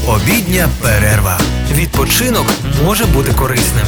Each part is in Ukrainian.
Обідня перерва. Відпочинок може бути корисним.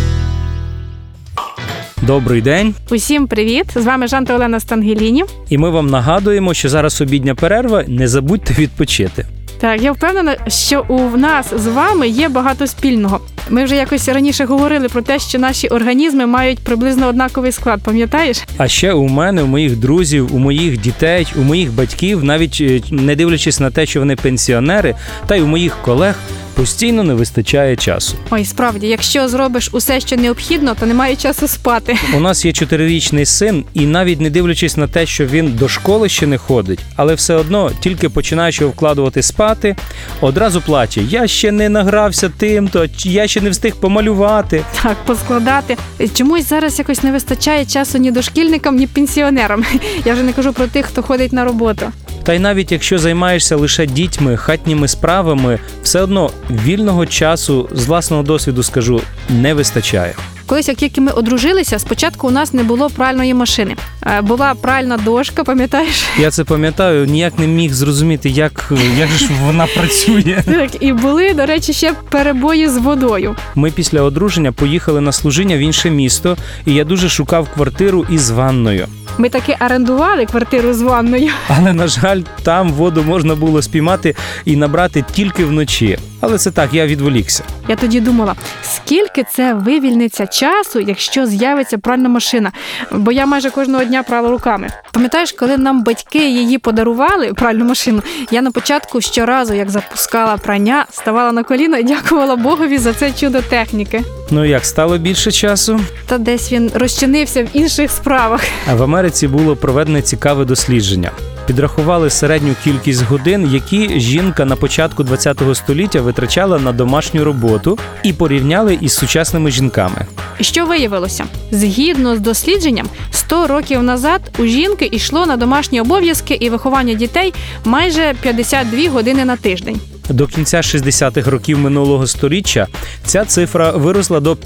Добрий день. Усім привіт! З вами Жан та Олена Стангеліні. І ми вам нагадуємо, що зараз обідня перерва, не забудьте відпочити. Так, я впевнена, що у нас з вами є багато спільного. Ми вже якось раніше говорили про те, що наші організми мають приблизно однаковий склад, пам'ятаєш? А ще у мене, у моїх друзів, у моїх дітей, у моїх батьків, навіть не дивлячись на те, що вони пенсіонери, та й у моїх колег постійно не вистачає часу. Ой, справді, якщо зробиш усе, що необхідно, то немає часу спати. У нас є 4-річний син, і навіть не дивлячись на те, що він до школи ще не ходить, але все одно, тільки починаєш його вкладувати спати, одразу плаче: я ще не награвся тим-то, я ще не встиг помалювати. Так, поскладати. Чомусь зараз якось не вистачає часу ні дошкільникам, ні пенсіонерам. Я вже не кажу про тих, хто ходить на роботу. Та й навіть якщо займаєшся лише дітьми, хатніми справами, все одно вільного часу, з власного досвіду скажу, не вистачає. Колись, як тільки ми одружилися, спочатку у нас не було пральної машини. Була пральна дошка, пам'ятаєш? Я це пам'ятаю, ніяк не міг зрозуміти, як ж вона працює. Так, і були, до речі, ще перебої з водою. Ми після одруження поїхали на служіння в інше місто, і я дуже шукав квартиру із ванною. Ми таки орендували квартиру з ванною. Але, на жаль, там воду можна було спіймати і набрати тільки вночі. Але це так, я відволікся. Я тоді думала, скільки це вивільниться часу, якщо з'явиться пральна машина. Бо я майже кожного дня прала руками. Пам'ятаєш, коли нам батьки її подарували, пральну машину, я на початку щоразу, як запускала прання, ставала на коліна і дякувала Богові за це чудо техніки. Ну як, стало більше часу? Та десь він розчинився в інших справах. А в Америці було проведене цікаве дослідження. Підрахували середню кількість годин, які жінка на початку ХХ століття витрачала на домашню роботу, і порівняли із сучасними жінками. І що виявилося? Згідно з дослідженням, 100 років назад у жінки йшло на домашні обов'язки і виховання дітей майже 52 години на тиждень. До кінця 60-х років минулого століття ця цифра виросла до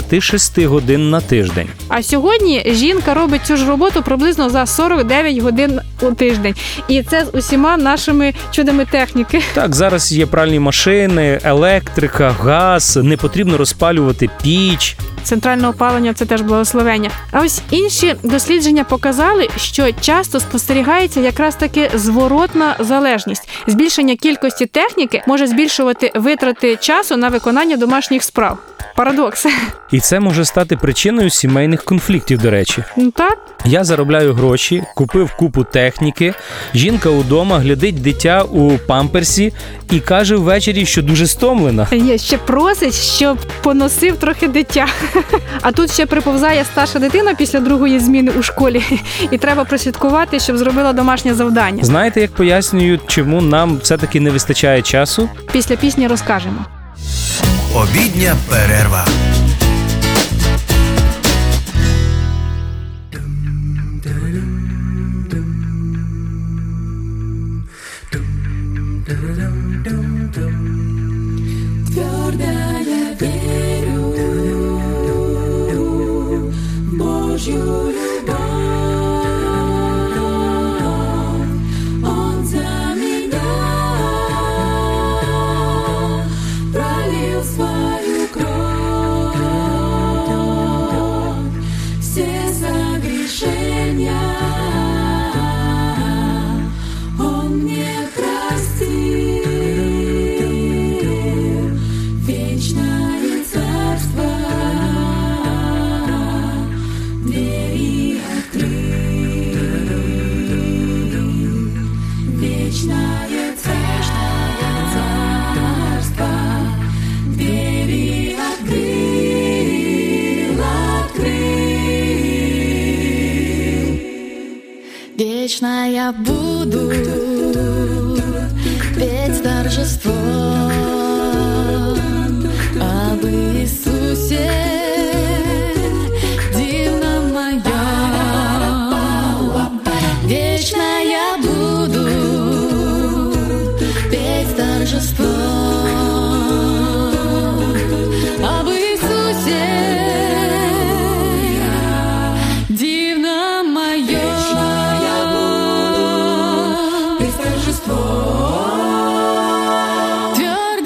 56 годин на тиждень. А сьогодні жінка робить цю ж роботу приблизно за 49 годин у тиждень. І це з усіма нашими чудами техніки. Так, зараз є пральні машини, електрика, газ, не потрібно розпалювати піч. Центральне опалення – це теж благословення. А ось інші дослідження показали, що часто спостерігається якраз таки зворотна залежність. Збільшення кількості техніки може збільшувати витрати часу на виконання домашніх справ. Парадокс. І це може стати причиною сімейних конфліктів, до речі. Ну так. Я заробляю гроші, купив купу техніки, жінка удома глядить дитя у памперсі і каже ввечері, що дуже стомлена. Є, ще просить, щоб поносив трохи дитя. А тут ще приповзає старша дитина після другої зміни у школі, і треба прослідкувати, щоб зробила домашнє завдання. Знаєте, як пояснюють, чому нам все-таки не вистачає часу? Після пісні розкажемо. Обідня перерва. Твердо я верю в Божью любовь. Он за меня пролил свою кровь. Все согрешения Он мне простил. Вечное царство двери открыл. Вечное царство двери открыл. Вечно я буду петь торжество об Иисусе дивном моем. Вечно я буду петь торжество об Иисусе дивном моем. Вечно я буду петь торжество. Твердо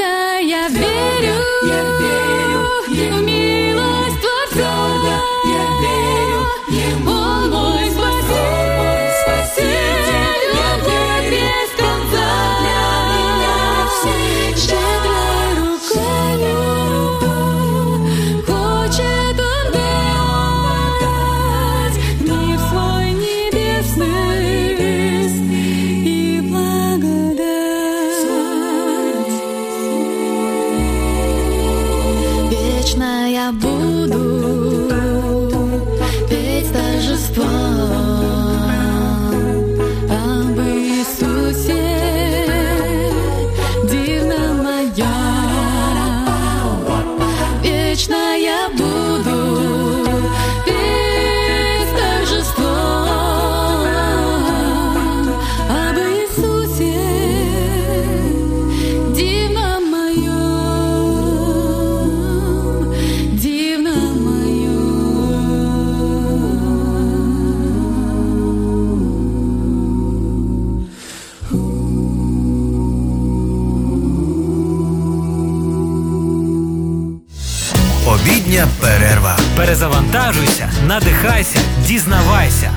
Обідня перерва. Перезавантажуйся, надихайся, дізнавайся.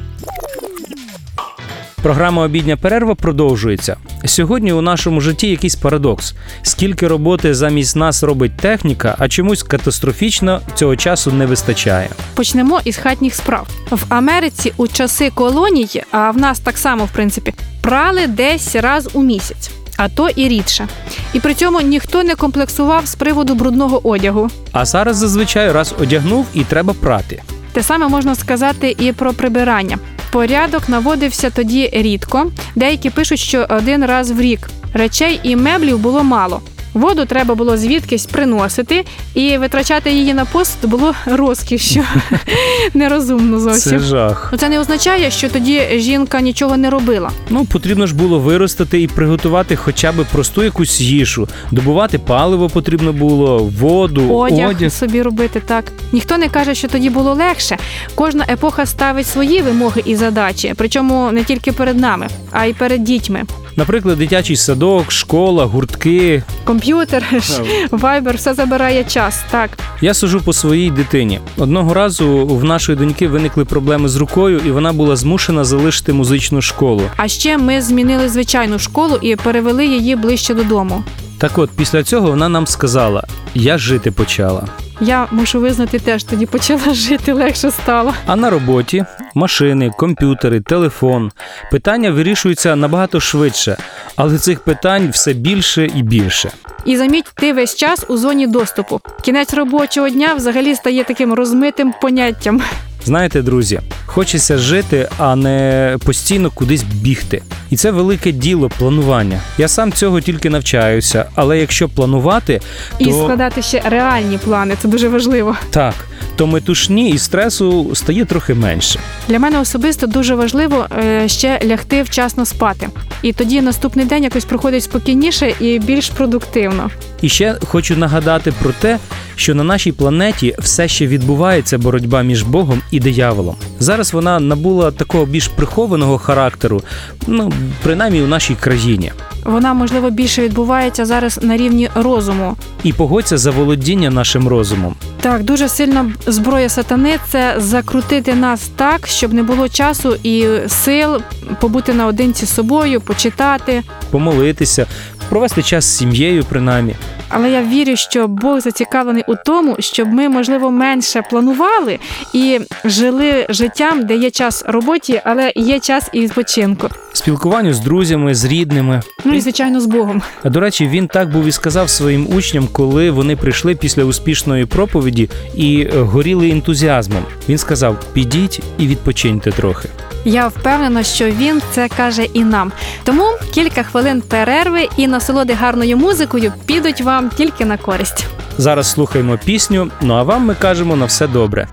Програма «Обідня перерва» продовжується. Сьогодні у нашому житті якийсь парадокс. Скільки роботи замість нас робить техніка, а чомусь катастрофічно цього часу не вистачає. Почнемо із хатніх справ. В Америці у часи колоній, а в нас так само, в принципі, прали десь раз у місяць, а то і рідше. І при цьому ніхто не комплексував з приводу брудного одягу. А зараз зазвичай раз одягнув і треба прати. Те саме можна сказати і про прибирання. Порядок наводився тоді рідко. Деякі пишуть, що один раз в рік. Речей і меблів було мало. Воду треба було звідкись приносити, і витрачати її на пост було розкішшю. Нерозумно зовсім. Це жах. Це не означає, що тоді жінка нічого не робила. Потрібно ж було виростити і приготувати хоча б просту якусь їжу. Добувати паливо потрібно було, воду, одяг. Собі робити, так. Ніхто не каже, що тоді було легше. Кожна епоха ставить свої вимоги і задачі, причому не тільки перед нами, а й перед дітьми. Наприклад, дитячий садок, школа, гуртки. Комп'ютер, вайбер, все забирає час, так. Я сужу по своїй дитині. Одного разу в нашої доньки виникли проблеми з рукою, і вона була змушена залишити музичну школу. А ще ми змінили звичайну школу і перевели її ближче додому. Так от, після цього вона нам сказала: «Я жити почала». Я мушу визнати, теж тоді почала жити, легше стало. А на роботі машини, комп'ютери, телефон. Питання вирішуються набагато швидше, але цих питань все більше і більше. І заміть, ти весь час у зоні доступу. Кінець робочого дня взагалі стає таким розмитим поняттям. Знаєте, друзі, хочеться жити, а не постійно кудись бігти. І це велике діло – планування. Я сам цього тільки навчаюся, але якщо планувати, то... І складати ще реальні плани, це дуже важливо. Так, то метушні і стресу стає трохи менше. Для мене особисто дуже важливо ще лягти вчасно спати. І тоді наступний день якось проходить спокійніше і більш продуктивно. І ще хочу нагадати про те, що на нашій планеті все ще відбувається боротьба між Богом і дияволом. Зараз вона набула такого більш прихованого характеру, принаймні у нашій країні. Вона, можливо, більше відбувається зараз на рівні розуму. І погодься за володіння нашим розумом. Так, дуже сильна зброя сатани – це закрутити нас так, щоб не було часу і сил побути наодинці з собою, почитати. Помолитися, провести час з сім'єю принаймні. Але я вірю, що Бог зацікавлений у тому, щоб ми, можливо, менше планували і жили життям, де є час роботі, але є час і відпочинку. Спілкуванню з друзями, з рідними. І, звичайно, з Богом. А, до речі, він так був і сказав своїм учням, коли вони прийшли після успішної проповіді і горіли ентузіазмом. Він сказав: «Підіть і відпочиньте трохи». Я впевнена, що він це каже і нам. Тому кілька хвилин перерви і насолоди гарною музикою підуть вам тільки на користь. Зараз слухаємо пісню, а вам ми кажемо на все добре.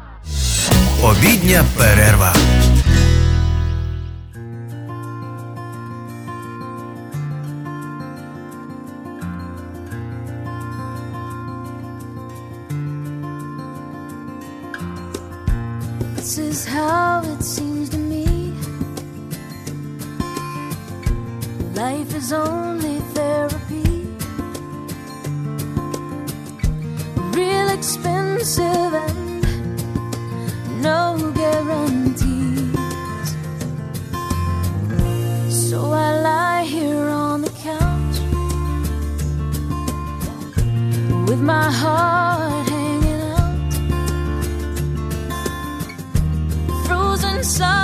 Обідня перерва. This is how it seems to me. Life is only therapy, real expensive and no guarantees. So I lie here on the couch with my heart hanging out, frozen solid.